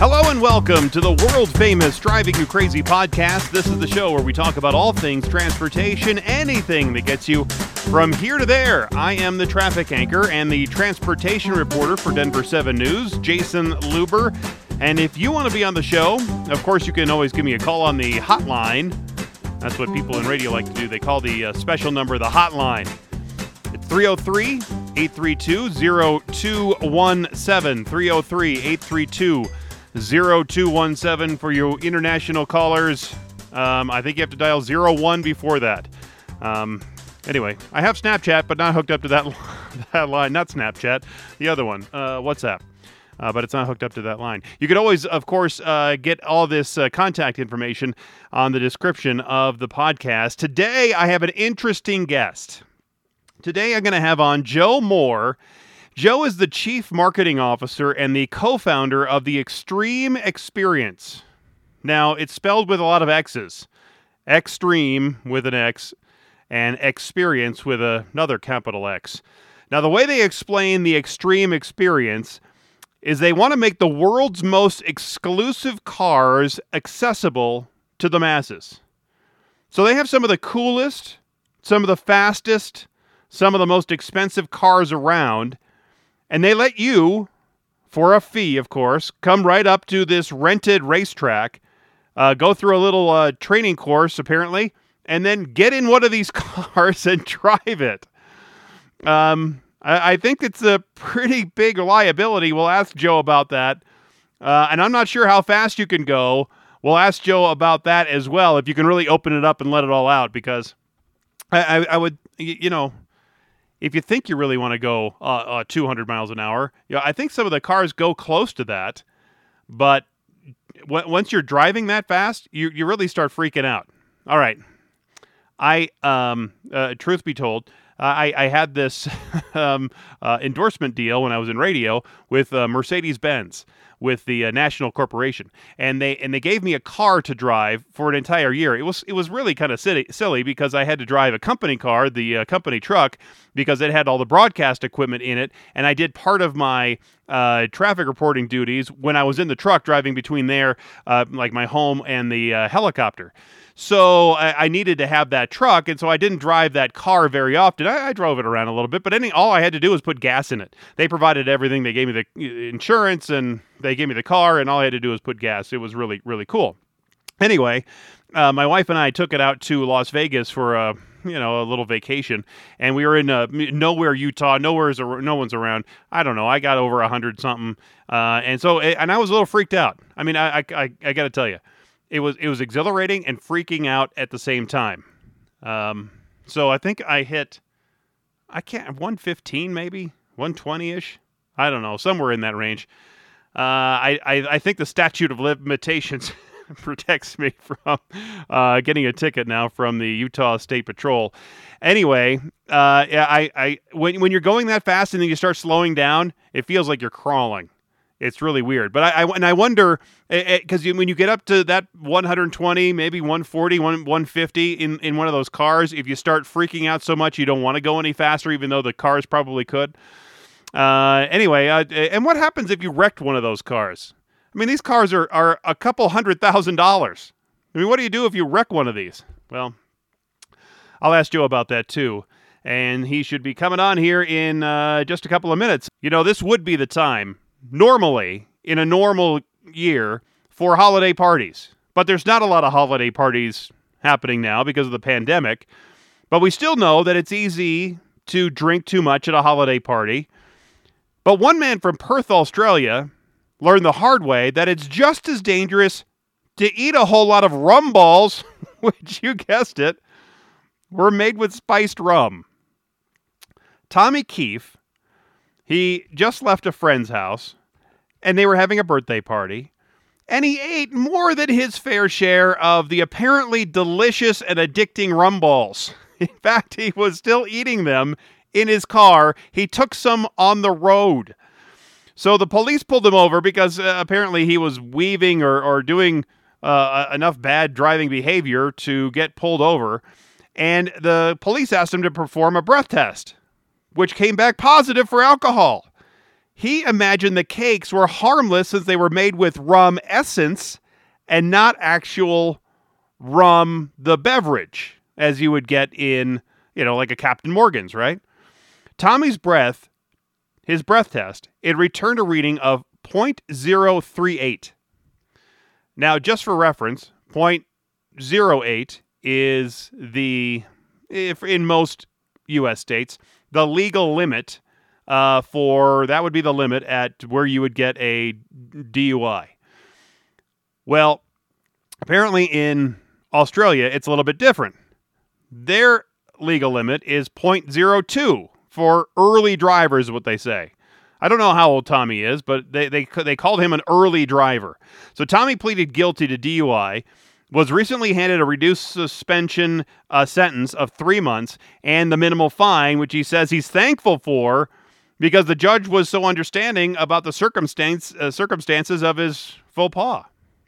Hello and welcome to the world-famous Driving You Crazy podcast. This is the show where we talk about all things transportation, anything that gets you from here to there. I am the traffic anchor and the transportation reporter for Denver 7 News, Jason Luber. And if you want to be on the show, of course, you can always give me a call on the hotline. That's what people in radio like to do. They call the special number the hotline. It's 303-832-0217, 303-832-0217 for your international callers. I think you have to dial 01 before that. Anyway, I have Snapchat, but not hooked up to that line. Not Snapchat, the other one, WhatsApp. But it's not hooked up to that line. You could always, of course, get all this contact information on the description of the podcast. Today, I have an interesting guest. Today, I'm going to have on Joe Moore. Joe is the Chief Marketing Officer and the co-founder of the Extreme Experience. Now, it's spelled with a lot of X's. Extreme with an X and Experience with another capital X. Now, the way they explain the Extreme Experience is they want to make the world's most exclusive cars accessible to the masses. So they have some of the coolest, some of the fastest, some of the most expensive cars around. And they let you, for a fee, of course, come right up to this rented racetrack, go through a little training course, apparently, and then get in one of these cars and drive it. I think it's a pretty big liability. We'll ask Joe about that. And I'm not sure how fast you can go. We'll ask Joe about that as well, if you can really open it up and let it all out, because I would, if you think you really want to go 200 miles an hour, I think some of the cars go close to that. But once you're driving that fast, you really start freaking out. All right. Truth be told, I had this endorsement deal when I was in radio with Mercedes-Benz, with the National Corporation, and they gave me a car to drive for an entire year. It was really kind of silly because I had to drive a company car, the company truck, because it had all the broadcast equipment in it, and I did part of my traffic reporting duties when I was in the truck driving between there, like my home and the helicopter. So I needed to have that truck, and so I didn't drive that car very often. I drove it around a little bit, but all I had to do was put gas in it. They provided everything. They gave me the insurance, and they gave me the car, and all I had to do was put gas. It was really, really cool. Anyway, my wife and I took it out to Las Vegas for a little vacation, and we were in nowhere, Utah. No one's around. I don't know. I got over 100 something, and I was a little freaked out. I mean, I got to tell you. It was exhilarating and freaking out at the same time. So I think I hit, 115 maybe, 120-ish. I don't know, somewhere in that range. I think the statute of limitations protects me from getting a ticket now from the Utah State Patrol. Anyway, when you're going that fast and then you start slowing down, it feels like you're crawling. It's really weird. But I wonder, because when you get up to that 120, maybe 140, 150 in one of those cars, if you start freaking out so much you don't want to go any faster, even though the cars probably could. Anyway, and what happens if you wrecked one of those cars? I mean, these cars are a couple $100,000. I mean, what do you do if you wreck one of these? Well, I'll ask Joe about that too. And he should be coming on here in just a couple of minutes. This would be the time, normally, in a normal year, for holiday parties. But there's not a lot of holiday parties happening now because of the pandemic. But we still know that it's easy to drink too much at a holiday party. But one man from Perth, Australia, learned the hard way that it's just as dangerous to eat a whole lot of rum balls, which, you guessed it, were made with spiced rum. Tommy Keefe, he just left a friend's house, and they were having a birthday party, and he ate more than his fair share of the apparently delicious and addicting rum balls. In fact, he was still eating them in his car. He took some on the road. So the police pulled him over because apparently he was weaving or doing enough bad driving behavior to get pulled over. And the police asked him to perform a breath test, which came back positive for alcohol. He imagined the cakes were harmless since they were made with rum essence and not actual rum, the beverage, as you would get in, like a Captain Morgan's, right? Tommy's his breath test, it returned a reading of 0.038. Now, just for reference, 0.08 is in most U.S. states, the legal limit that would be the limit at where you would get a DUI. Well, apparently in Australia, it's a little bit different. Their legal limit is 0.02 for early drivers, what they say. I don't know how old Tommy is, but they called him an early driver. So Tommy pleaded guilty to DUI, was recently handed a reduced suspension sentence of 3 months and the minimal fine, which he says he's thankful for because the judge was so understanding about the circumstances of his faux pas.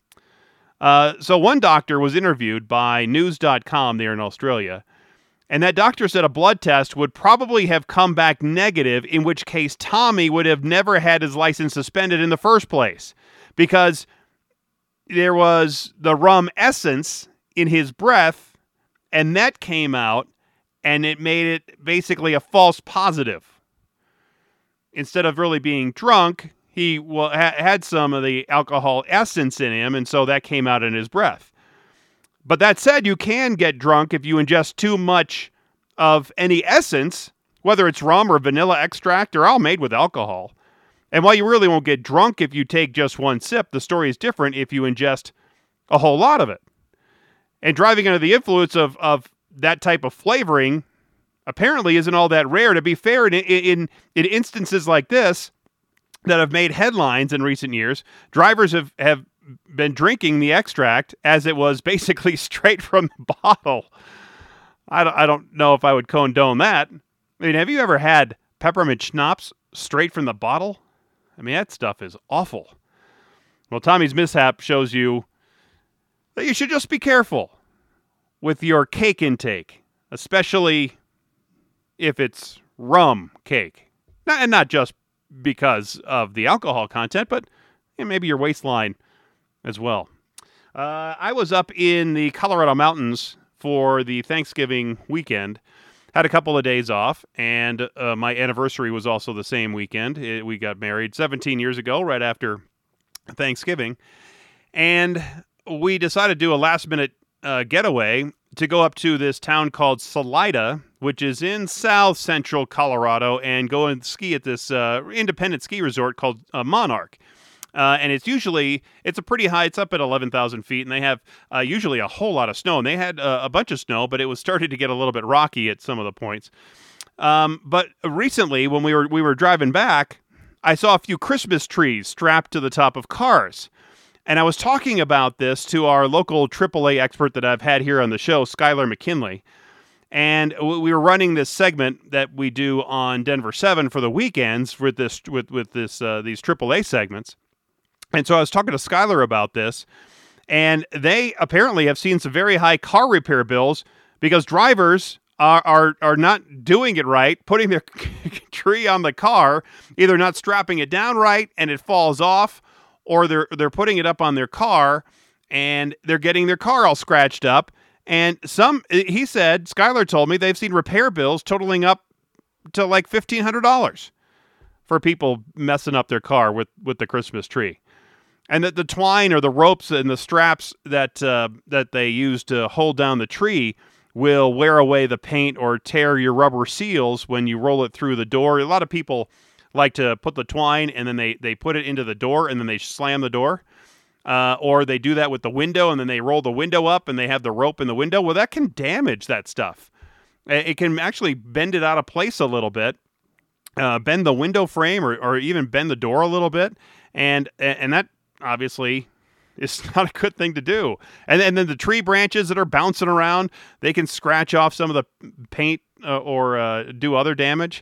So one doctor was interviewed by news.com there in Australia, and that doctor said a blood test would probably have come back negative, in which case Tommy would have never had his license suspended in the first place because there was the rum essence in his breath, and that came out, and it made it basically a false positive. Instead of really being drunk, he had some of the alcohol essence in him, and so that came out in his breath. But that said, you can get drunk if you ingest too much of any essence, whether it's rum or vanilla extract or all made with alcohol. And while you really won't get drunk if you take just one sip, the story is different if you ingest a whole lot of it. And driving under the influence of that type of flavoring apparently isn't all that rare. To be fair, in instances like this that have made headlines in recent years, drivers have been drinking the extract as it was basically straight from the bottle. I don't know if I would condone that. I mean, have you ever had peppermint schnapps straight from the bottle? I mean, that stuff is awful. Well, Tommy's mishap shows you that you should just be careful with your cake intake, especially if it's rum cake. And not just because of the alcohol content, but maybe your waistline as well. I was up in the Colorado mountains for the Thanksgiving weekend. Had a couple of days off, and my anniversary was also the same weekend. We got married 17 years ago, right after Thanksgiving. And we decided to do a last-minute getaway to go up to this town called Salida, which is in south central Colorado, and go and ski at this independent ski resort called Monarch. And it's a pretty high, it's up at 11,000 feet, and they have usually a whole lot of snow. And they had a bunch of snow, but it was starting to get a little bit rocky at some of the points. But recently, when we were driving back, I saw a few Christmas trees strapped to the top of cars. And I was talking about this to our local AAA expert that I've had here on the show, Skylar McKinley. And we were running this segment that we do on Denver 7 for the weekends with these AAA segments. And so I was talking to Skylar about this, and they apparently have seen some very high car repair bills because drivers are not doing it right, putting their tree on the car, either not strapping it down right and it falls off, or they're putting it up on their car and they're getting their car all scratched up. And Skylar told me they've seen repair bills totaling up to like $1,500 for people messing up their car with the Christmas tree. And that the twine or the ropes and the straps that they use to hold down the tree will wear away the paint or tear your rubber seals when you roll it through the door. A lot of people like to put the twine and then they put it into the door and then they slam the door. Or they do that with the window and then they roll the window up and they have the rope in the window. Well, that can damage that stuff. It can actually bend it out of place a little bit, bend the window frame or even bend the door a little bit. And that obviously is not a good thing to do. And then the tree branches that are bouncing around, they can scratch off some of the paint or do other damage.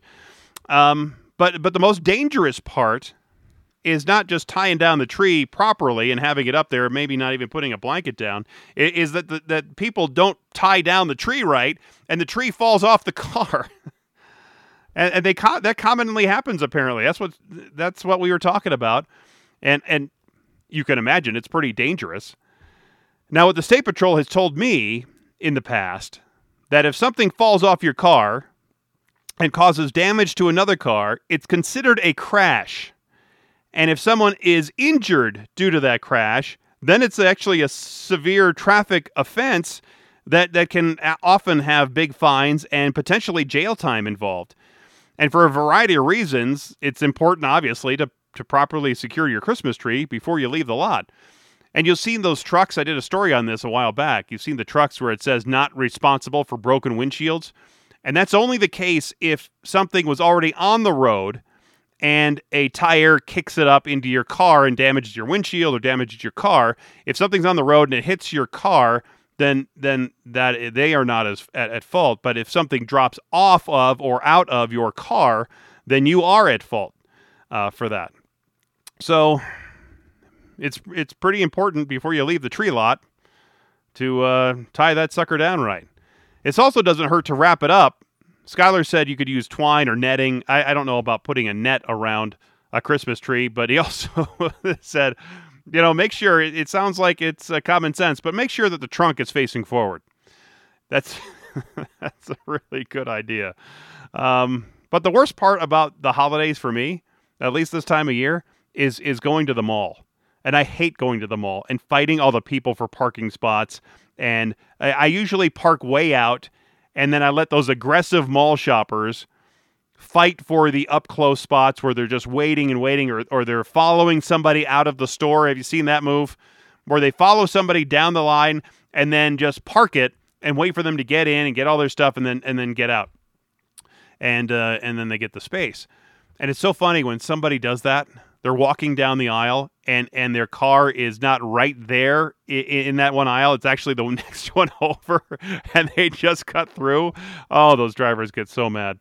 But the most dangerous part is not just tying down the tree properly and having it up there, maybe not even putting a blanket down, is that people don't tie down the tree right, and the tree falls off the car. and that commonly happens. Apparently, that's what we were talking about, and you can imagine it's pretty dangerous. Now, what the State Patrol has told me in the past, that if something falls off your car and causes damage to another car, it's considered a crash. And if someone is injured due to that crash, then it's actually a severe traffic offense that can often have big fines and potentially jail time involved. And for a variety of reasons, it's important, obviously, to properly secure your Christmas tree before you leave the lot. And you'll see those trucks. I did a story on this a while back. You've seen the trucks where it says not responsible for broken windshields. And that's only the case if something was already on the road and a tire kicks it up into your car and damages your windshield or damages your car. If something's on the road and it hits your car, then that they are not as at fault. But if something drops off of or out of your car, then you are at fault for that. So it's pretty important before you leave the tree lot to tie that sucker down right. It also doesn't hurt to wrap it up. Skylar said you could use twine or netting. I don't know about putting a net around a Christmas tree, but he also said, make sure, it sounds like it's common sense, but make sure that the trunk is facing forward. That's that's a really good idea. But the worst part about the holidays for me, at least this time of year, is going to the mall. And I hate going to the mall and fighting all the people for parking spots. And I usually park way out, and then I let those aggressive mall shoppers fight for the up-close spots where they're just waiting and waiting, or they're following somebody out of the store. Have you seen that move? Where they follow somebody down the line and then just park it and wait for them to get in and get all their stuff and then get out. And then they get the space. And it's so funny when somebody does that. They're walking down the aisle, and their car is not right there in that one aisle. It's actually the next one over, and they just cut through. Oh, those drivers get so mad.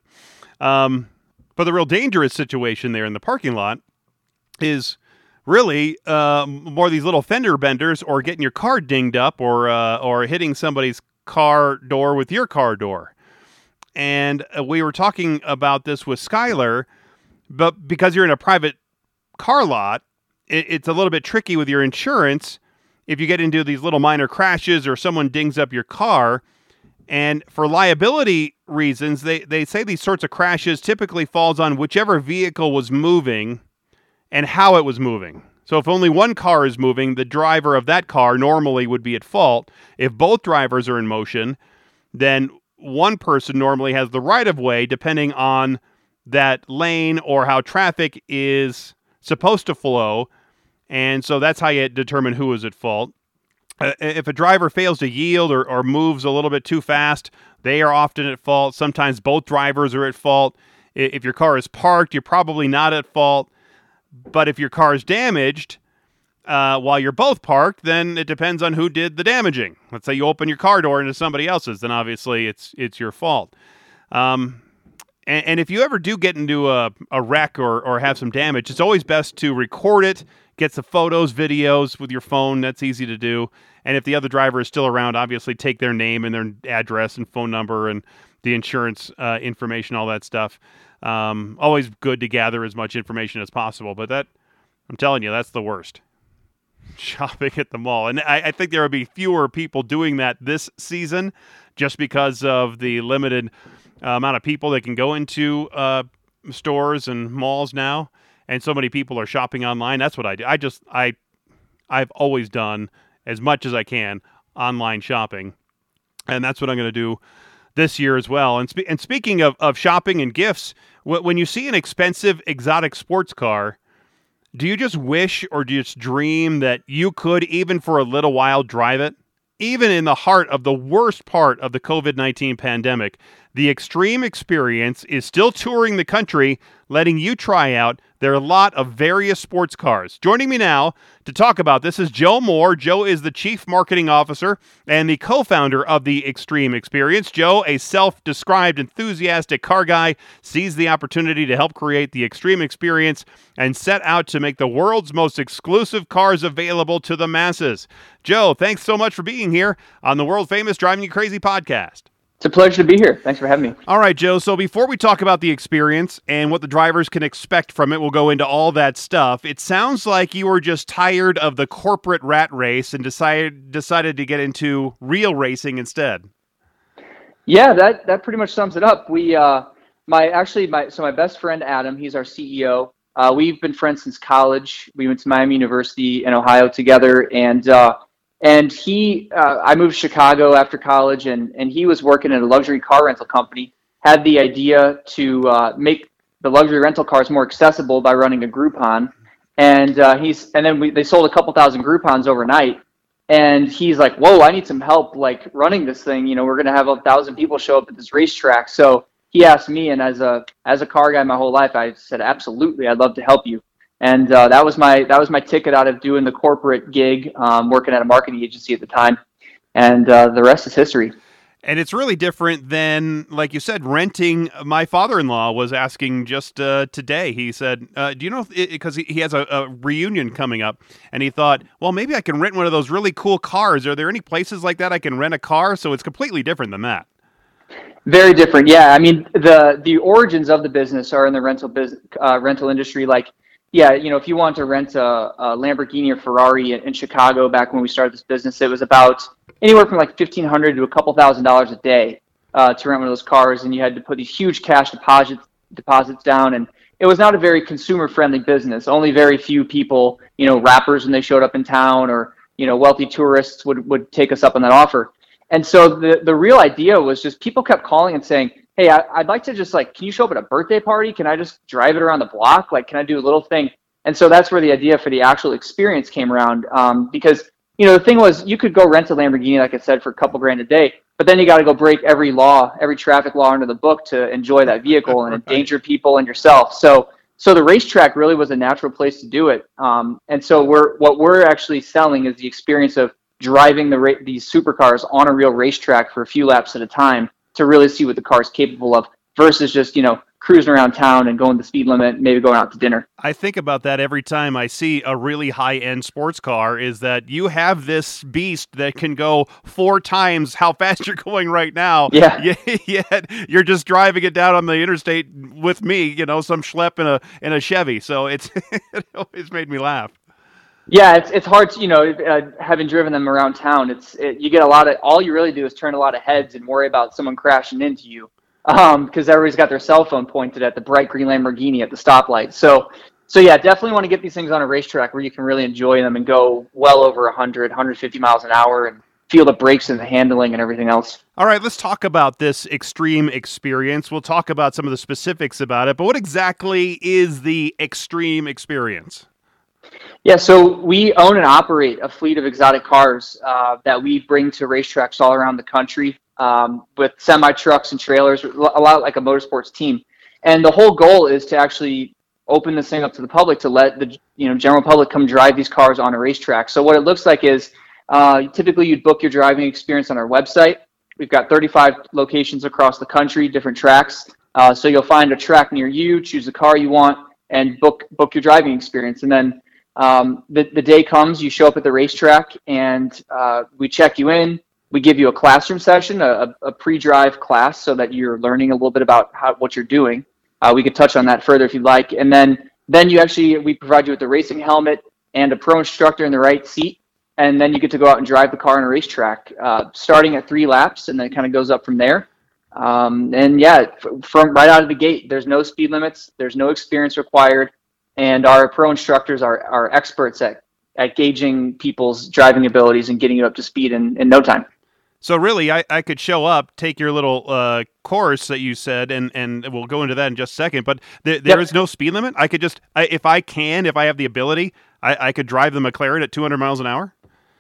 But the real dangerous situation there in the parking lot is really more these little fender benders, or getting your car dinged up, or hitting somebody's car door with your car door. And we were talking about this with Skylar, but because you're in a private car lot, it's a little bit tricky with your insurance if you get into these little minor crashes or someone dings up your car. And for liability reasons, they say these sorts of crashes typically falls on whichever vehicle was moving and how it was moving. So if only one car is moving, the driver of that car normally would be at fault. If both drivers are in motion, then one person normally has the right of way, depending on that lane or how traffic is supposed to flow. And so that's how you determine who is at fault. If a driver fails to yield or moves a little bit too fast, they are often at fault. Sometimes both drivers are at fault. If your car is parked, you're probably not at fault. But if your car is damaged while you're both parked, then it depends on who did the damaging. Let's say you open your car door into somebody else's, then obviously it's your fault. And if you ever do get into a wreck or have some damage, it's always best to record it, get some photos, videos with your phone. That's easy to do. And if the other driver is still around, obviously take their name and their address and phone number and the insurance information, all that stuff. Always good to gather as much information as possible. But I'm telling you, that's the worst. Shopping at the mall. And I think there will be fewer people doing that this season just because of the limited amount of people that can go into stores and malls now, and so many people are shopping online. That's what I do. I've always done as much as I can online shopping, and that's what I'm going to do this year as well. And speaking of shopping and gifts, when you see an expensive exotic sports car, do you just wish or do you just dream that you could, even for a little while, drive it? Even in the heart of the worst part of the COVID-19 pandemic, the Extreme Experience is still touring the country, letting you try out their lot of various sports cars. Joining me now to talk about this is Joe Moore. Joe is the Chief Marketing Officer and the co-founder of the Extreme Experience. Joe, a self-described enthusiastic car guy, sees the opportunity to help create the Extreme Experience and set out to make the world's most exclusive cars available to the masses. Joe, thanks so much for being here on the world-famous Driving You Crazy podcast. It's a pleasure to be here. Thanks for having me. All right, Joe. So before we talk about the experience and what the drivers can expect from it, we'll go into all that stuff. It sounds like you were just tired of the corporate rat race and decided to get into real racing instead. Yeah, that pretty much sums it up. My best friend Adam, he's our CEO. We've been friends since college. We went to Miami University in Ohio together, and I moved to Chicago after college, and he was working at a luxury car rental company. Had the idea to make the luxury rental cars more accessible by running a Groupon, and they sold a couple thousand Groupons overnight. And he's like, "Whoa, I need some help, like running this thing. We're gonna have 1,000 people show up at this racetrack." So he asked me, and as a car guy my whole life, I said, "Absolutely, I'd love to help you." And that was my ticket out of doing the corporate gig, working at a marketing agency at the time, and the rest is history. And it's really different than, like you said, renting. My father-in-law was asking just today. He said, do you know, because he has a reunion coming up, and he thought, well, maybe I can rent one of those really cool cars. Are there any places like that I can rent a car? So it's completely different than that. Very different, yeah. I mean, the origins of the business are in the rental industry. Like, yeah, if you want to rent a Lamborghini or Ferrari in Chicago back when we started this business, it was about anywhere from like $1,500 to a couple $1,000s a day to rent one of those cars, and you had to put these huge cash deposits down, and it was not a very consumer-friendly business. Only very few people, rappers when they showed up in town, or wealthy tourists would take us up on that offer. And so the real idea was just people kept calling and saying, "Hey, I'd like to just can you show up at a birthday party? Can I just drive it around the block? Like, can I do a little thing?" And so that's where the idea for the actual experience came around. Because, the thing was, you could go rent a Lamborghini, like I said, for a couple grand a day, but then you got to go break every traffic law under the book to enjoy that vehicle and endanger people and yourself. So the racetrack really was a natural place to do it. And so what we're actually selling is the experience of driving these supercars on a real racetrack for a few laps at a time to really see what the car is capable of, versus just cruising around town and going the speed limit, maybe going out to dinner. I think about that every time I see a really high-end sports car, is that you have this beast that can go 4 times how fast you're going right now. Yeah. Yet you're just driving it down on the interstate with me, some schlep in a Chevy. So it always made me laugh. Yeah, it's hard to, having driven them around town, you get all you really do is turn a lot of heads and worry about someone crashing into you. Because everybody's got their cell phone pointed at the bright green Lamborghini at the stoplight. So yeah, definitely want to get these things on a racetrack where you can really enjoy them and go well over 100, 150 miles an hour and feel the brakes and the handling and everything else. All right, let's talk about this extreme experience. We'll talk about some of the specifics about it, but what exactly is the extreme experience? Yeah, so we own and operate a fleet of exotic cars that we bring to racetracks all around the country, with semi-trucks and trailers, a lot like a motorsports team. And the whole goal is to actually open this thing up to the public, to let the general public come drive these cars on a racetrack. So what it looks like is typically you'd book your driving experience on our website. We've got 35 locations across the country, different tracks. So you'll find a track near you, choose the car you want, and book your driving experience. And then the day comes, you show up at the racetrack, and we check you in. We give you a classroom session, a pre-drive class, so that you're learning a little bit about what you're doing. We could touch on that further if you'd like. And then we provide you with a racing helmet and a pro instructor in the right seat. And then you get to go out and drive the car on a racetrack, starting at 3 laps, and then it kind of goes up from there. And yeah, from right out of the gate, there's no speed limits, there's no experience required. And our pro instructors are experts at gauging people's driving abilities and getting you up to speed in no time. So really, I could show up, take your little course that you said, and we'll go into that in just a second, but there is no speed limit? I could just, if I have the ability, I could drive the McLaren at 200 miles an hour?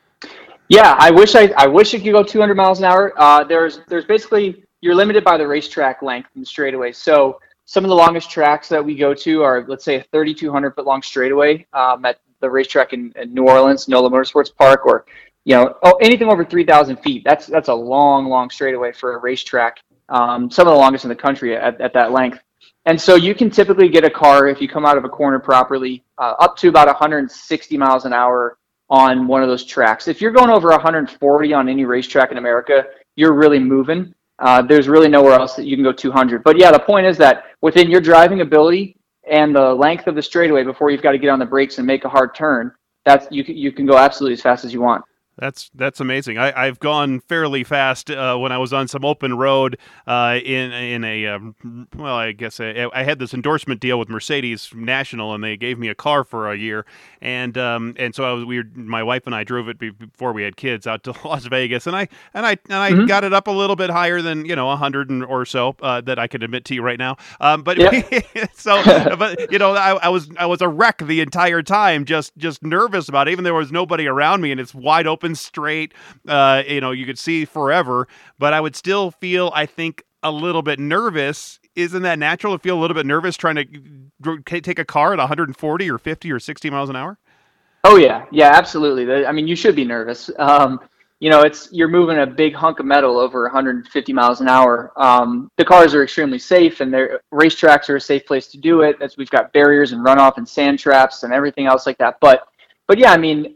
Yeah, I wish it could go 200 miles an hour. There's basically, you're limited by the racetrack length and straightaway. So some of the longest tracks that we go to are, let's say, a 3,200 foot long straightaway at the racetrack in New Orleans, NOLA Motorsports Park, or anything over 3,000 feet. That's a long straightaway for a racetrack. Some of the longest in the country at that length. And so you can typically get a car, if you come out of a corner properly, up to about 160 miles an hour on one of those tracks. If you're going over 140 on any racetrack in America, you're really moving. There's really nowhere else that you can go 200. But yeah, the point is that within your driving ability and the length of the straightaway before you've got to get on the brakes and make a hard turn, you can go absolutely as fast as you want. That's amazing. I've gone fairly fast when I was on some open road in a well, I guess I had this endorsement deal with Mercedes National, and they gave me a car for a year, and so my wife and I drove it before we had kids out to Las Vegas, and I Mm-hmm. got it up a little bit higher than 100 or so that I could admit to you right now. But Yep. so but I was a wreck the entire time, just nervous about it, even though there was nobody around me, and it's wide open straight, you could see forever, but I would still feel, I think, a little bit nervous. Isn't that natural to feel a little bit nervous trying to take a car at 140 or 50 or 60 miles an hour? Oh yeah, yeah, absolutely. I mean, you should be nervous. You're moving a big hunk of metal over 150 miles an hour. The cars are extremely safe, and racetracks are a safe place to do it, as we've got barriers and runoff and sand traps and everything else like that. But yeah, I mean,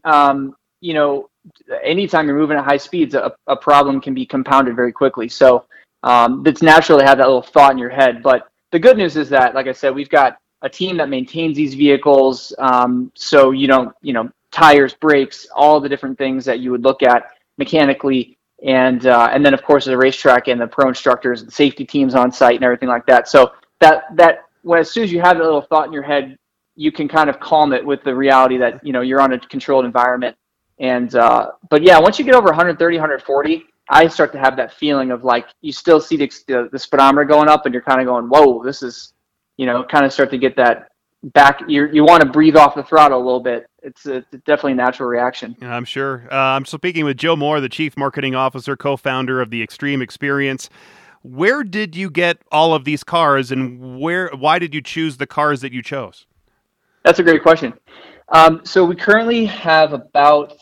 anytime you're moving at high speeds, a problem can be compounded very quickly. So it's natural to have that little thought in your head. But the good news is that, like I said, we've got a team that maintains these vehicles. So you don't, tires, brakes, all the different things that you would look at mechanically. And then, of course, the racetrack and the pro instructors and safety teams on site and everything like that. So as soon as you have that little thought in your head, you can kind of calm it with the reality that, you're on a controlled environment. And but yeah, once you get over 130, 140, I start to have that feeling of like you still see the speedometer going up, and you're kind of going, whoa, this is, kind of start to get that back. You want to breathe off the throttle a little bit. It's definitely a natural reaction. Yeah, I'm sure. I'm speaking with Joe Moore, the Chief Marketing Officer, co-founder of the Extreme Experience. Where did you get all of these cars, and why did you choose the cars that you chose? That's a great question. So we currently have about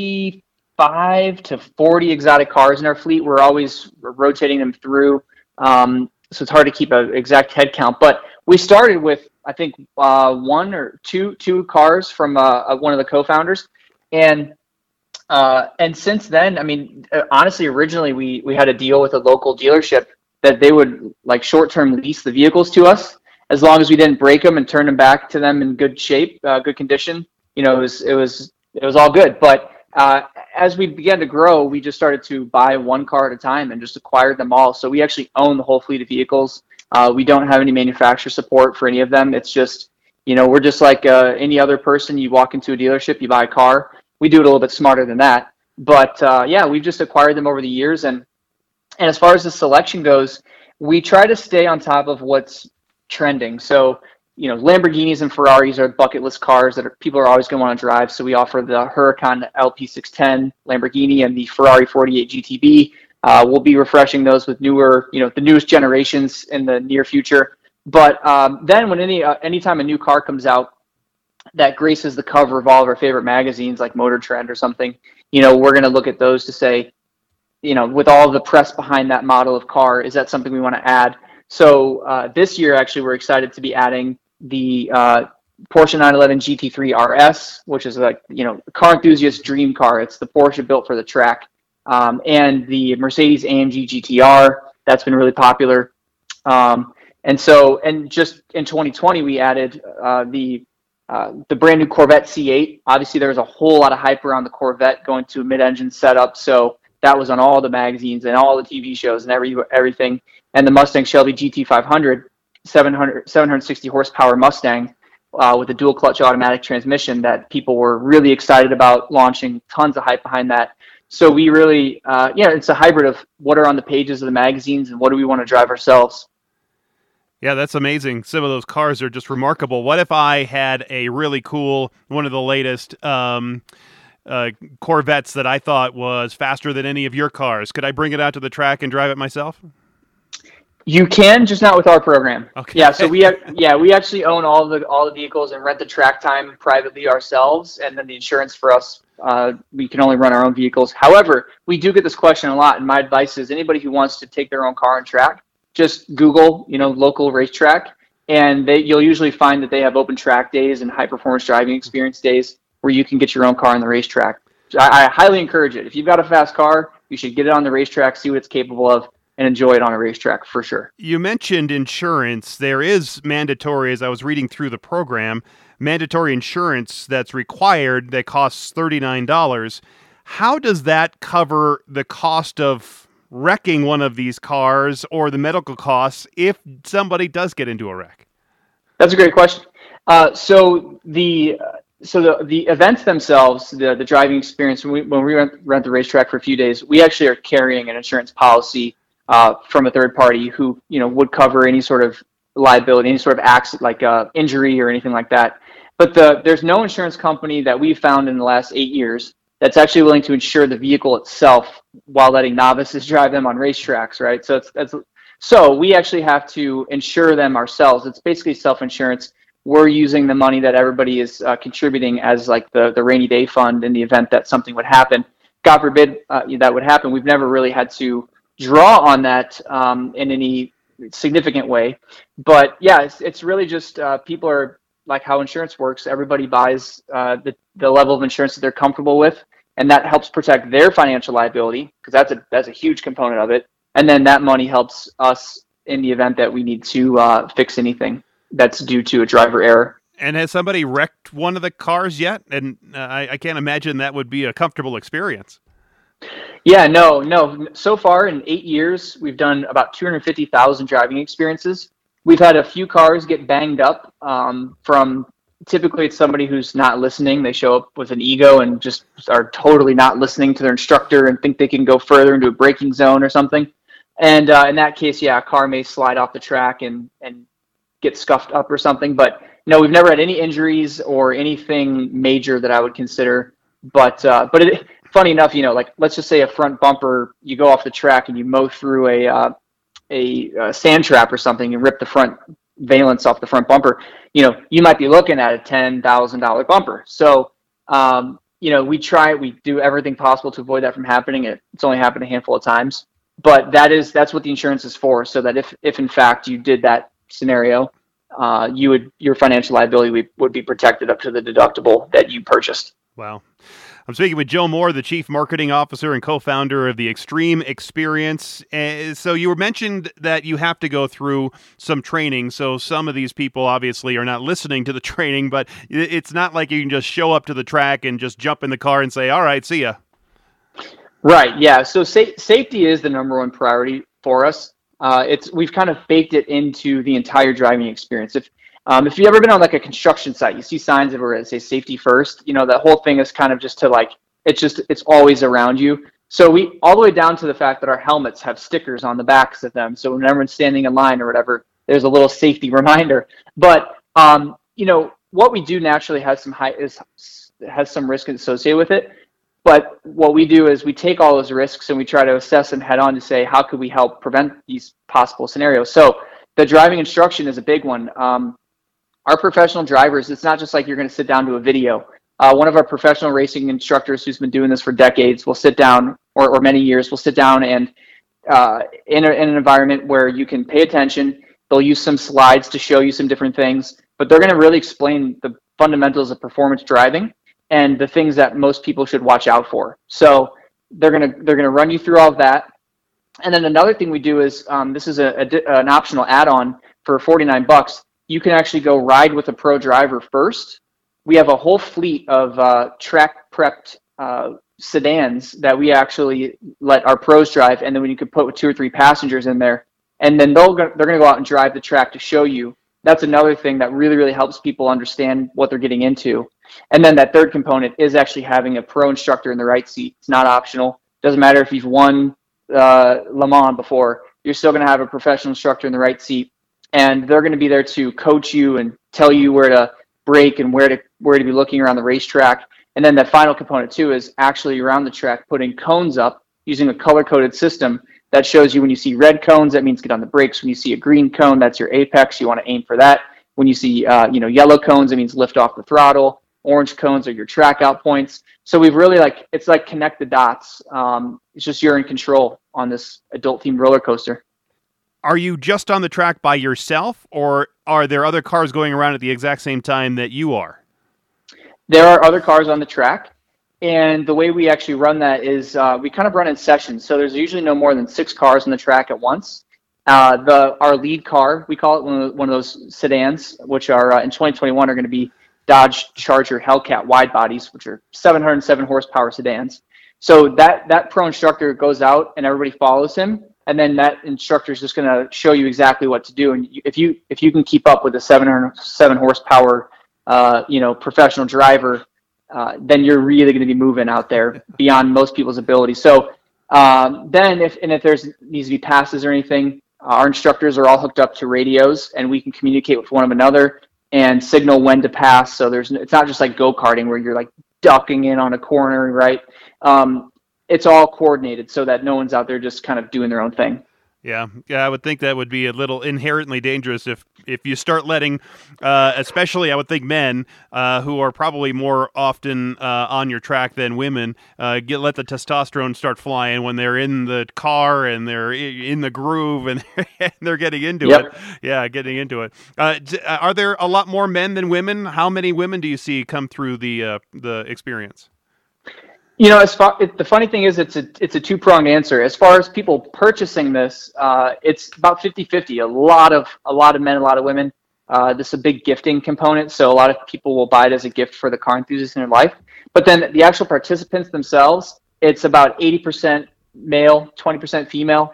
35 to 40 exotic cars in our fleet. We're always rotating them through, so it's hard to keep an exact head count. But we started with, I think, one or two cars from one of the co-founders, and since then, I mean, honestly, originally we had a deal with a local dealership that they would like short-term lease the vehicles to us, as long as we didn't break them and turn them back to them in good shape, good condition. It was all good. But as we began to grow, we just started to buy one car at a time and just acquired them all. So we actually own the whole fleet of vehicles. We don't have any manufacturer support for any of them. It's just, we're just like any other person. You walk into a dealership, you buy a car. We do it a little bit smarter than that. But yeah, we've just acquired them over the years. And as far as the selection goes, we try to stay on top of what's trending. So, Lamborghinis and Ferraris are bucket list cars that people are always going to want to drive. So we offer the Huracan LP610 Lamborghini and the Ferrari 48 GTB. We'll be refreshing those with newer, the newest generations in the near future. But then when anytime a new car comes out that graces the cover of all of our favorite magazines like Motor Trend or something, we're going to look at those to say, with all the press behind that model of car, is that something we want to add? So this year, actually, we're excited to be adding the Porsche 911 GT3 RS, which is a car enthusiast dream car. It's the Porsche built for the track, and the Mercedes AMG GTR. That's been really popular. And just in 2020, we added the brand new Corvette C8. Obviously, there was a whole lot of hype around the Corvette going to a mid-engine setup, so that was on all the magazines and all the TV shows and everything. And the Mustang Shelby GT500, 760 horsepower Mustang with a dual clutch automatic transmission that people were really excited about launching, tons of hype behind that. So we really, it's a hybrid of what are on the pages of the magazines and what do we want to drive ourselves. Yeah, that's amazing. Some of those cars are just remarkable. What if I had a really cool, one of the latest Corvettes that I thought was faster than any of your cars? Could I bring it out to the track and drive it myself? You can, just not with our program. Okay. Yeah, so we actually own all the vehicles and rent the track time privately ourselves, and then the insurance for us, we can only run our own vehicles. However, we do get this question a lot, and my advice is anybody who wants to take their own car and track, just Google, local racetrack, and you'll usually find that they have open track days and high performance driving experience days where you can get your own car on the racetrack. I highly encourage it. If you've got a fast car, you should get it on the racetrack, see what it's capable of, and enjoy it on a racetrack for sure. You mentioned insurance. There is mandatory, as I was reading through the program, mandatory insurance that's required that costs $39. How does that cover the cost of wrecking one of these cars or the medical costs if somebody does get into a wreck? That's a great question. So the events themselves, the driving experience, when we rent the racetrack for a few days, we actually are carrying an insurance policy from a third party who would cover any sort of liability, any sort of accident like injury or anything like that. But there's no insurance company that we've found in the last 8 years that's actually willing to insure the vehicle itself while letting novices drive them on racetracks, right? So we actually have to insure them ourselves. It's basically self-insurance. We're using the money that everybody is contributing as like the rainy day fund in the event that something would happen. God forbid that would happen. We've never really had to draw on that in any significant way. But yeah, it's really just people are like how insurance works. Everybody buys the level of insurance that they're comfortable with, and that helps protect their financial liability because that's a huge component of it. And then that money helps us in the event that we need to fix anything that's due to a driver error. And has somebody wrecked one of the cars yet? And I can't imagine that would be a comfortable experience. Yeah, no. So far in 8 years, we've done about 250,000 driving experiences. We've had a few cars get banged up from typically it's somebody who's not listening. They show up with an ego and just are totally not listening to their instructor and think they can go further into a braking zone or something. And in that case, yeah, a car may slide off the track and get scuffed up or something. But no, we've never had any injuries or anything major that I would consider. But funny enough, like let's just say a front bumper, you go off the track and you mow through a sand trap or something and rip the front valence off the front bumper. You might be looking at a $10,000 bumper. So, we do everything possible to avoid that from happening. It's only happened a handful of times, but that's what the insurance is for. So that if in fact you did that scenario, your financial liability would be protected up to the deductible that you purchased. Wow. I'm speaking with Joe Moore, the Chief Marketing Officer and co-founder of the Extreme Experience. So you mentioned that you have to go through some training. So some of these people obviously are not listening to the training, but it's not like you can just show up to the track and just jump in the car and say, all right, see ya. Right, yeah. So safety is the number one priority for us. We've kind of baked it into the entire driving experience. If you've ever been on like a construction site, you see signs where it says safety first. That whole thing is kind of just to like, it's always around you. So we all the way down to the fact that our helmets have stickers on the backs of them. So when everyone's standing in line or whatever, there's a little safety reminder. But what we do naturally has some risk associated with it. But what we do is we take all those risks and we try to assess them head on to say, how could we help prevent these possible scenarios? So the driving instruction is a big one. Our professional drivers, it's not just like you're going to sit down to a video. One of our professional racing instructors who's been doing this for decades will sit down, or many years, will sit down and in an environment where you can pay attention. They'll use some slides to show you some different things, but they're going to really explain the fundamentals of performance driving and the things that most people should watch out for. So they're going to run you through all of that. And then another thing we do is this is an optional add-on for $49. You can actually go ride with a pro driver first. We have a whole fleet of track prepped sedans that we actually let our pros drive, and then you could put with 2 or 3 passengers in there, and then they're going to go out and drive the track to show you. That's another thing that really, really helps people understand what they're getting into. And then that third component is actually having a pro instructor in the right seat. It's not optional. Doesn't matter if you've won Le Mans before, you're still going to have a professional instructor in the right seat, and they're going to be there to coach you and tell you where to brake and where to be looking around the racetrack. And then that final component too is actually around the track putting cones up using a color-coded system that shows you when you see red cones, that means get on the brakes. When you see a green cone, that's your apex. You want to aim for that. When you see yellow cones, it means lift off the throttle. Orange cones are your track out points. So we've really it's like connect the dots. It's just you're in control on this adult themed roller coaster. Are you just on the track by yourself, or are there other cars going around at the exact same time that you are? There are other cars on the track. And the way we actually run that is we kind of run in sessions. So there's usually no more than 6 cars on the track at once. Our lead car, we call it one of those sedans, which are in 2021 are going to be Dodge Charger Hellcat wide bodies, which are 707 horsepower sedans. So that pro instructor goes out and everybody follows him, and then that instructor is just going to show you exactly what to do. And if you can keep up with a 707 horsepower, professional driver, then you're really going to be moving out there beyond most people's ability. So then if there's needs to be passes or anything, our instructors are all hooked up to radios, and we can communicate with one another and signal when to pass. So it's not just like go-karting where you're like ducking in on a corner, right? It's all coordinated so that no one's out there just kind of doing their own thing. Yeah, I would think that would be a little inherently dangerous if you start letting, especially I would think men who are probably more often on your track than women, let the testosterone start flying when they're in the car and they're in the groove and they're getting into it. Yeah, getting into it. Are there a lot more men than women? How many women do you see come through the experience? The funny thing is it's a two-pronged answer. As far as people purchasing this, it's about 50-50. A lot of men, a lot of women. This is a big gifting component, so a lot of people will buy it as a gift for the car enthusiast in their life. But then the actual participants themselves, it's about 80% male, 20% female.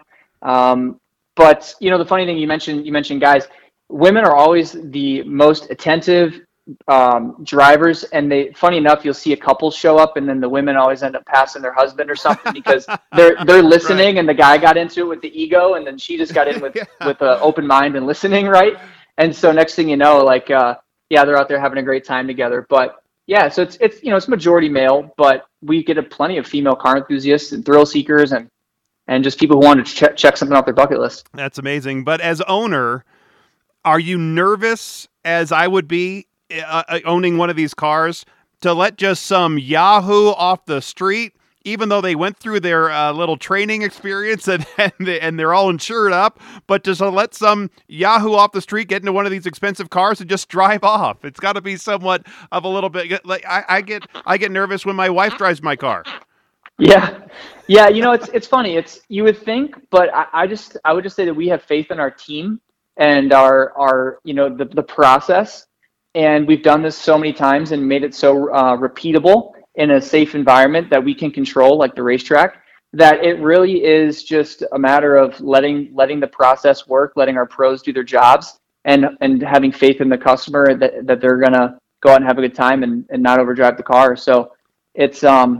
But the funny thing you mentioned guys, women are always the most attentive drivers, and funny enough, you'll see a couple show up and then the women always end up passing their husband or something because they're listening right. And the guy got into it with the ego, and then she just got in with with an open mind and listening, right? And so next thing you know, they're out there having a great time together. But yeah, so it's majority male, but we get plenty of female car enthusiasts and thrill seekers and just people who want to check something off their bucket list. That's amazing. But as owner, are you nervous, as I would be, owning one of these cars, to let just some Yahoo off the street, even though they went through their little training experience and they're all insured up, but just to let some Yahoo off the street get into one of these expensive cars and just drive off? It's got to be somewhat of a little bit like I get nervous when my wife drives my car. Yeah. It's funny. You would think, but I would just say that we have faith in our team and our the process. And we've done this so many times and made it so repeatable in a safe environment that we can control, like the racetrack, that it really is just a matter of letting the process work, letting our pros do their jobs, and having faith in the customer that they're going to go out and have a good time and not overdrive the car. So it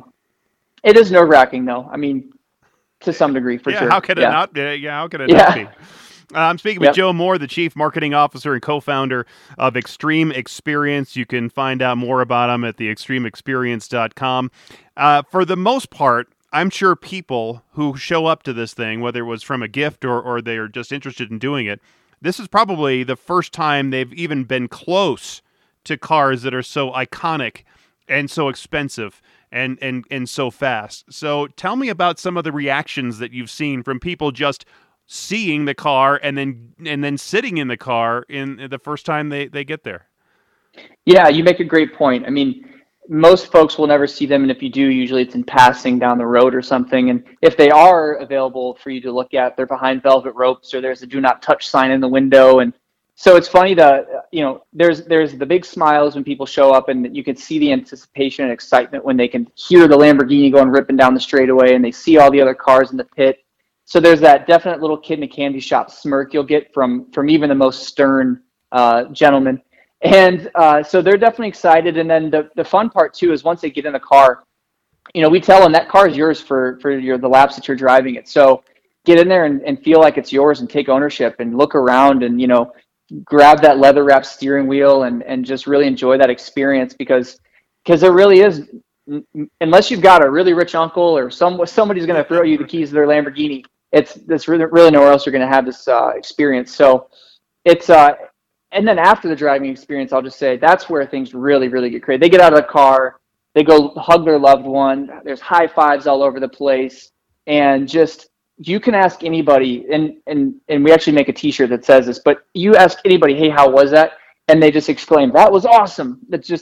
is nerve-wracking, though. I mean, to some degree, for sure. How could it not be? How could it not be? I'm speaking with Joe Moore, the Chief Marketing Officer and co-founder of Extreme Experience. You can find out more about him at theextremeexperience.com. For the most part, I'm sure people who show up to this thing, whether it was from a gift or they are just interested in doing it, this is probably the first time they've even been close to cars that are so iconic and so expensive and so fast. So tell me about some of the reactions that you've seen from people just seeing the car and then sitting in the car in the first time they get there. Yeah, you make a great point. I mean, most folks will never see them, and if you do, usually it's in passing down the road or something. And if they are available for you to look at, they're behind velvet ropes, or there's a do not touch sign in the window. And so it's funny that there's the big smiles when people show up, and you can see the anticipation and excitement when they can hear the Lamborghini going ripping down the straightaway and they see all the other cars in the pit. So there's that definite little kid in a candy shop smirk you'll get from even the most stern gentleman. And so they're definitely excited. And then the fun part, too, is once they get in the car, we tell them that car is yours for the laps that you're driving it. So get in there and feel like it's yours and take ownership and look around and, grab that leather-wrapped steering wheel and just really enjoy that experience because there really is, unless you've got a really rich uncle or somebody's going to throw you the keys to their Lamborghini, it's really nowhere else you're going to have this experience. So it's and then after the driving experience, I'll just say that's where things really, really get crazy. They get out of the car, they go hug their loved one. There's high fives all over the place, and just you can ask anybody, and we actually make a T-shirt that says this. But you ask anybody, hey, how was that? And they just exclaim, that was awesome. That's just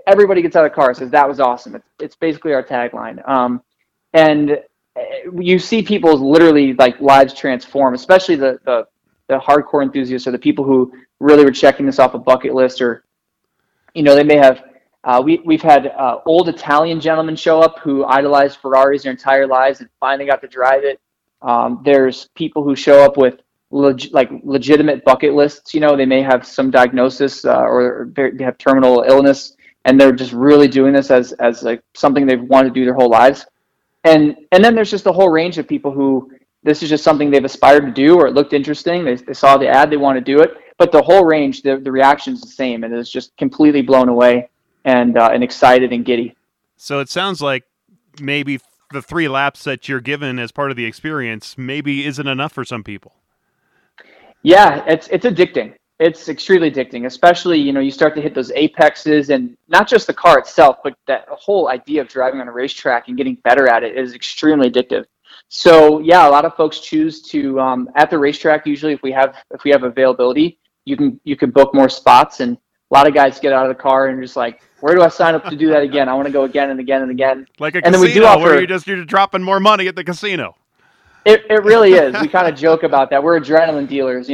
everybody gets out of the car says that was awesome. It's basically our tagline. And you see people's literally like lives transform, especially the hardcore enthusiasts or the people who really were checking this off a bucket list, or they may have. We've had old Italian gentlemen show up who idolized Ferraris their entire lives and finally got to drive it. There's people who show up with legitimate bucket lists. They may have some diagnosis or they have terminal illness, and they're just really doing this as like something they've wanted to do their whole lives. And then there's just a whole range of people who this is just something they've aspired to do, or it looked interesting. They saw the ad, they want to do it. But the whole range, the reaction is the same, and it's just completely blown away and excited and giddy. So it sounds like maybe the 3 laps that you're given as part of the experience maybe isn't enough for some people. Yeah, it's addicting. It's extremely addicting, especially, you start to hit those apexes, and not just the car itself, but that whole idea of driving on a racetrack and getting better at it is extremely addictive. So yeah, a lot of folks choose to, at the racetrack, usually if we have availability, you can book more spots, and a lot of guys get out of the car and just like, where do I sign up to do that again? I want to go again and again and again. Like a casino where you're dropping more money at the casino. It really is. We kind of joke about that. We're adrenaline dealers,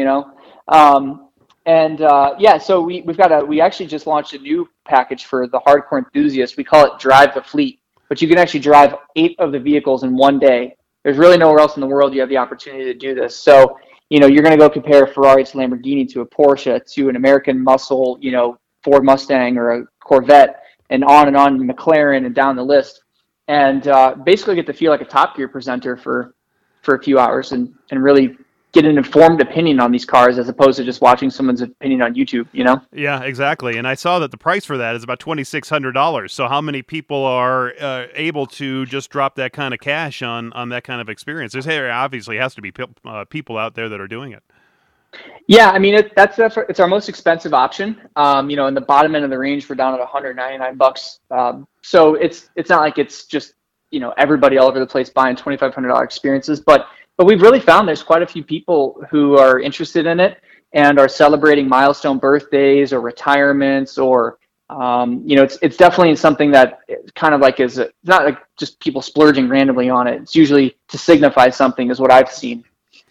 So we actually just launched a new package for the hardcore enthusiasts. We call it Drive the Fleet, but you can actually drive 8 of the vehicles in one day. There's really nowhere else in the world you have the opportunity to do this. So, you're going to go compare a Ferrari to Lamborghini to a Porsche to an American muscle, Ford Mustang or a Corvette, and on, McLaren and down the list, and basically get to feel like a Top Gear presenter for a few hours and really get an informed opinion on these cars as opposed to just watching someone's opinion on YouTube, Yeah, exactly. And I saw that the price for that is about $2,600. So how many people are able to just drop that kind of cash on that kind of experience? There obviously has to be people out there that are doing it. Yeah, I mean, it's our most expensive option. In the bottom end of the range, we're down at $199. So it's not like it's just, everybody all over the place buying $2,500 experiences, but we've really found there's quite a few people who are interested in it and are celebrating milestone birthdays or retirements, or it's definitely something that kind of like it's not like just people splurging randomly on it. It's usually to signify something, is what I've seen,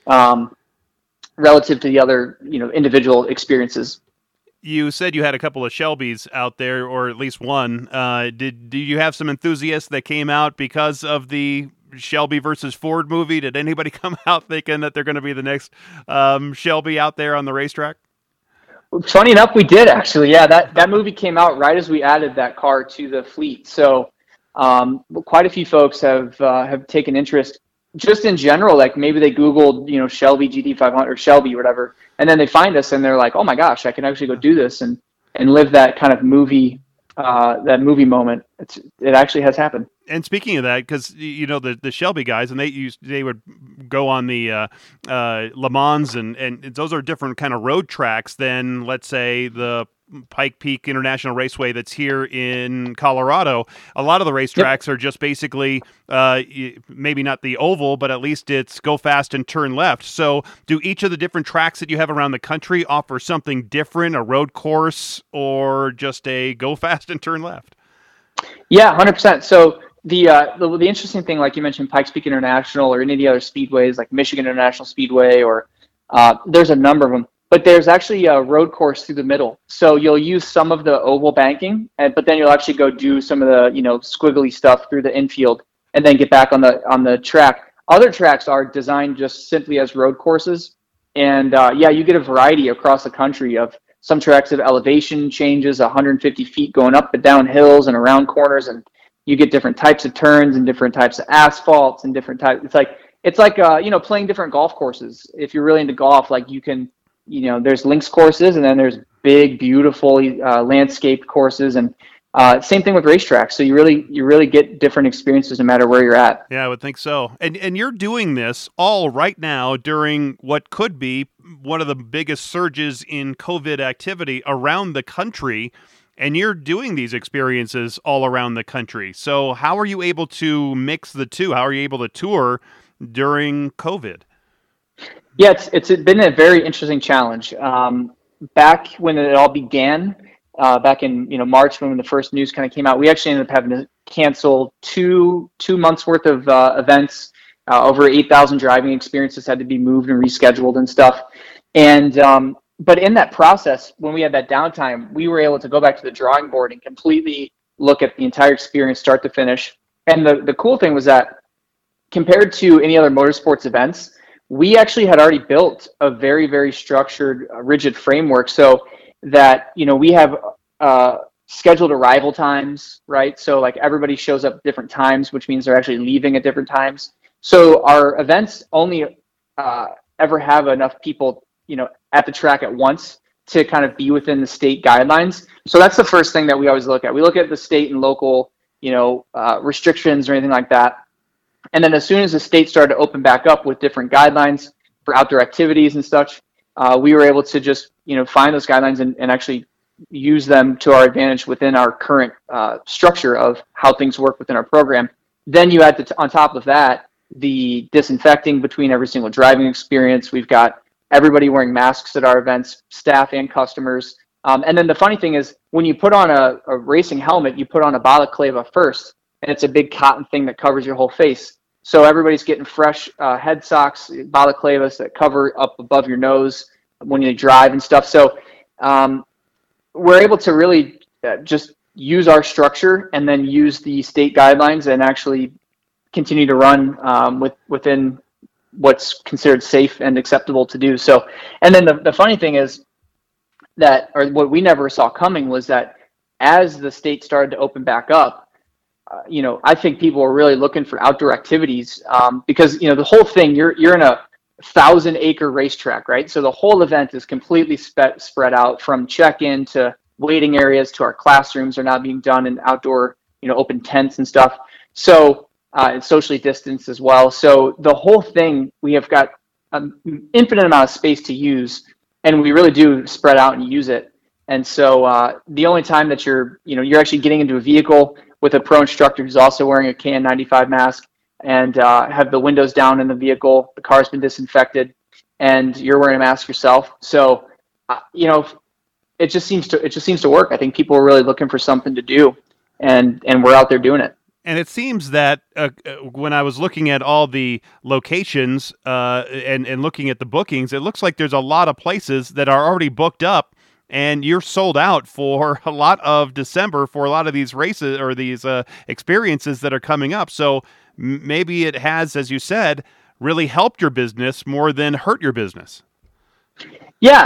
relative to the other individual experiences. You said you had a couple of Shelbys out there, or at least one. Did you have some enthusiasts that came out because of the Shelby versus Ford movie? Did anybody come out thinking that they're going to be the next Shelby out there on the racetrack? Funny enough, we did actually. Yeah, that movie came out right as we added that car to the fleet. So quite a few folks have taken interest just in general. Like maybe they Googled, Shelby GT500 or Shelby or whatever, and then they find us and they're like, oh my gosh, I can actually go do this and live that kind of movie moment. It actually has happened. And speaking of that, because the Shelby guys, and they would go on the Le Mans, and those are different kind of road tracks than, let's say, the Pike Peak International Raceway that's here in Colorado. A lot of the racetracks are just basically maybe not the oval, but at least it's go fast and turn left. So do each of the different tracks that you have around the country offer something different, a road course or just a go fast and turn left? Yeah, 100%. So the interesting thing, like you mentioned, Pikes Peak International or any of the other speedways like Michigan International Speedway, or there's a number of them. But there's actually a road course through the middle. So you'll use some of the oval banking, but then you'll actually go do some of the squiggly stuff through the infield, and then get back on the track. Other tracks are designed just simply as road courses, and you get a variety across the country of some tracks have elevation changes, 150 feet going up and down hills and around corners, and you get different types of turns and different types of asphalts and different types. It's like playing different golf courses. If you're really into golf, like you can. There's links courses, and then there's big, beautiful landscaped courses, and same thing with racetracks. So you really get different experiences no matter where you're at. Yeah, I would think so. And you're doing this all right now during what could be one of the biggest surges in COVID activity around the country, and you're doing these experiences all around the country. So how are you able to mix the two? How are you able to tour during COVID? Yeah, it's been a very interesting challenge. Back when it all began, back in March when the first news kind of came out. We actually ended up having to cancel two months worth of events. Over 8,000 driving experiences had to be moved and rescheduled and stuff. And but in that process, when we had that downtime, we were able to go back to the drawing board and completely look at the entire experience, start to finish. And the cool thing was that compared to any other motorsports events, we actually had already built a very, very structured, rigid framework so that, we have scheduled arrival times, right? So like everybody shows up at different times, which means they're actually leaving at different times. So our events only ever have enough people, at the track at once to kind of be within the state guidelines. So that's the first thing that we always look at. We look at the state and local, restrictions or anything like that. And then as soon as the state started to open back up with different guidelines for outdoor activities and such, we were able to just, find those guidelines and actually use them to our advantage within our current structure of how things work within our program. Then you add on top of that, the disinfecting between every single driving experience. We've got everybody wearing masks at our events, staff and customers. And then the funny thing is when you put on a racing helmet, you put on a balaclava first, and it's a big cotton thing that covers your whole face. So everybody's getting fresh head socks, balaclavas that cover up above your nose when you drive and stuff. So we're able to really just use our structure and then use the state guidelines and actually continue to run within what's considered safe and acceptable to do. So, and then the funny thing is that, or what we never saw coming, was that as the state started to open back up, I think people were really looking for outdoor activities because, the whole thing, you're in a 1,000-acre racetrack, right? So the whole event is completely spread out from check-in to waiting areas to our classrooms are now being done in outdoor, open tents and stuff. So, and socially distanced as well. So the whole thing, we have got an infinite amount of space to use, and we really do spread out and use it. And so the only time that you're actually getting into a vehicle with a pro instructor who's also wearing a KN95 mask and have the windows down in the vehicle, the car's been disinfected, and you're wearing a mask yourself. So, it just seems to work. I think people are really looking for something to do, and we're out there doing it. And it seems that when I was looking at all the locations and looking at the bookings, it looks like there's a lot of places that are already booked up, and you're sold out for a lot of December for a lot of these races or these experiences that are coming up. So maybe it has, as you said, really helped your business more than hurt your business. Yeah,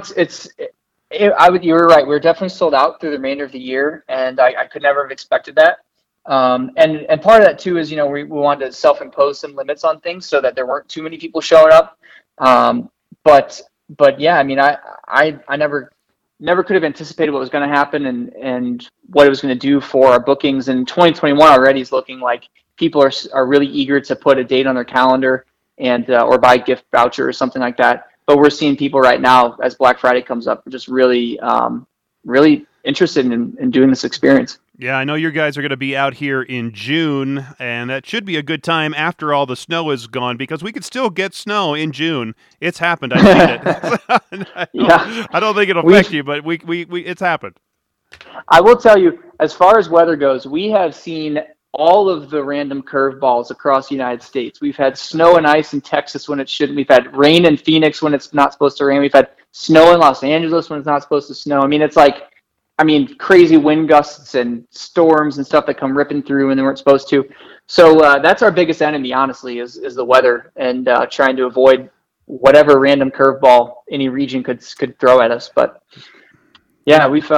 you were right. We're definitely sold out through the remainder of the year, and I could never have expected that. And part of that too is, we wanted to self-impose some limits on things so that there weren't too many people showing up. But yeah, I mean, I never could have anticipated what was going to happen and what it was going to do for our bookings. And 2021 already is looking like people are really eager to put a date on their calendar and or buy a gift voucher or something like that. But we're seeing people right now as Black Friday comes up, just really, really interested in doing this experience. Yeah, I know you guys are going to be out here in June, and that should be a good time after all the snow is gone, because we could still get snow in June. It's happened. I've seen it. I don't think it'll affect you, but we it's happened. I will tell you, as far as weather goes, we have seen all of the random curveballs across the United States. We've had snow and ice in Texas when it shouldn't. We've had rain in Phoenix when it's not supposed to rain. We've had snow in Los Angeles when it's not supposed to snow. I mean, it's like, crazy wind gusts and storms and stuff that come ripping through and they weren't supposed to. So that's our biggest enemy, honestly, is the weather and trying to avoid whatever random curveball any region could throw at us. But yeah, we've.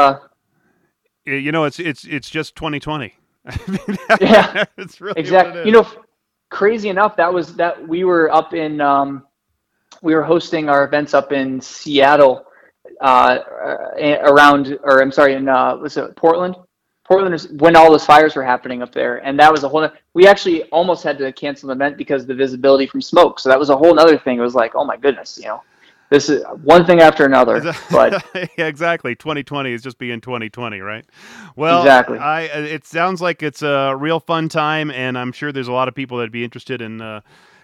It's just 2020. Yeah, it's really exactly. Crazy enough, that we were up in. We were hosting our events up in Seattle. In Portland. Portland is when all those fires were happening up there, and that was a whole. We actually almost had to cancel the event because of the visibility from smoke. So that was a whole other thing. It was like, oh my goodness, this is one thing after another. But yeah, exactly. 2020 is just being 2020, right? Well, exactly. It sounds like it's a real fun time, and I'm sure there's a lot of people that'd be interested in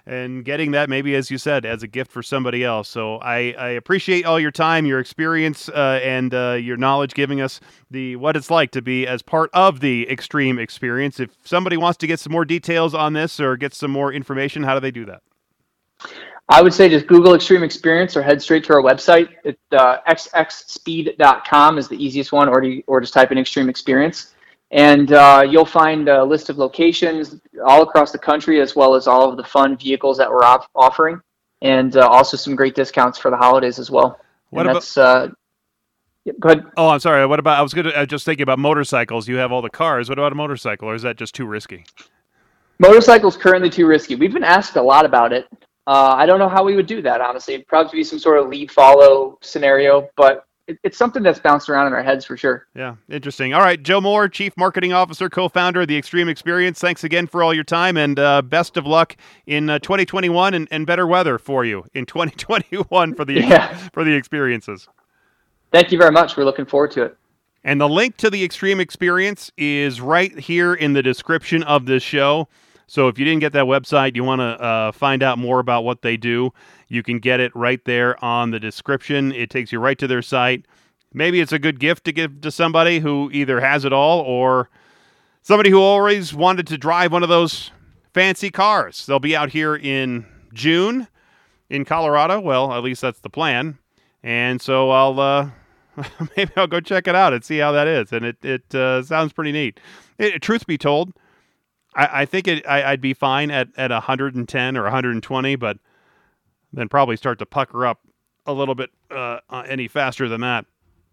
and getting that maybe, as you said, as a gift for somebody else. So I appreciate all your time, your experience, and your knowledge, giving us what it's like to be as part of the Extreme Experience. If somebody wants to get some more details on this or get some more information, how do they do that? I would say just Google Extreme Experience or head straight to our website. xxspeed.com is the easiest one, or just type in Extreme Experience. And you'll find a list of locations all across the country, as well as all of the fun vehicles that we're offering, and also some great discounts for the holidays as well. Go ahead. Oh, I'm sorry. What about, I was just thinking about motorcycles. You have all the cars. What about a motorcycle, or is that just too risky? Motorcycles currently too risky. We've been asked a lot about it. I don't know how we would do that, honestly. It'd probably be some sort of lead follow scenario, but it's something that's bounced around in our heads for sure. Yeah, interesting. All right, Joe Moore, Chief Marketing Officer, co-founder of the Extreme Experience. Thanks again for all your time, and best of luck in 2021 and better weather for you in 2021 for the experiences. Thank you very much. We're looking forward to it. And the link to the Extreme Experience is right here in the description of this show. So if you didn't get that website, you want to find out more about what they do, you can get it right there on the description. It takes you right to their site. Maybe it's a good gift to give to somebody who either has it all or somebody who always wanted to drive one of those fancy cars. They'll be out here in June in Colorado. Well, at least that's the plan. And so maybe I'll go check it out and see how that is. And it sounds pretty neat. Truth be told, I think I'd be fine at 110 or 120, but then probably start to pucker up a little bit any faster than that.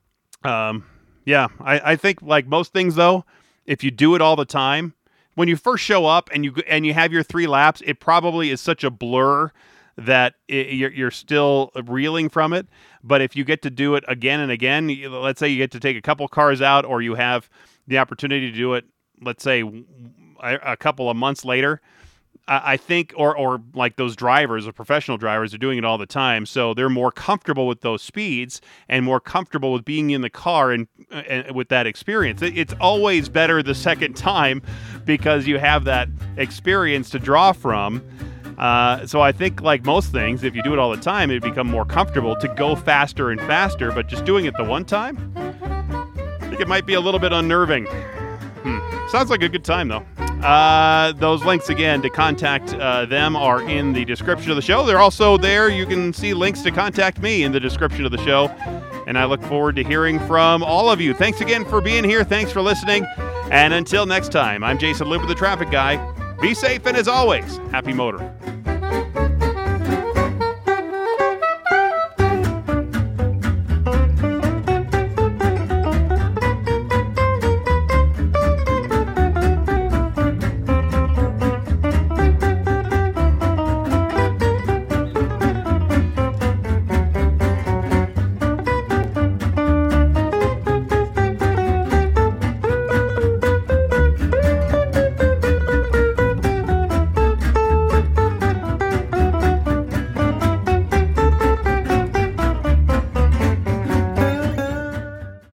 I think like most things though, if you do it all the time, when you first show up and you have your 3 laps, it probably is such a blur that you're still reeling from it. But if you get to do it again and again, let's say you get to take a couple cars out, or you have the opportunity to do it, let's say a couple of months later, I think, or like those drivers, the professional drivers, are doing it all the time, so they're more comfortable with those speeds and more comfortable with being in the car and with that experience. It's always better the second time because you have that experience to draw from. So I think, like most things, if you do it all the time, it become more comfortable to go faster and faster. But just doing it the one time, I think it might be a little bit unnerving. Sounds like a good time, though. Those links, again, to contact them are in the description of the show. They're also there. You can see links to contact me in the description of the show. And I look forward to hearing from all of you. Thanks again for being here. Thanks for listening. And until next time, I'm Jason Luber, the Traffic Guy. Be safe, and as always, happy motoring.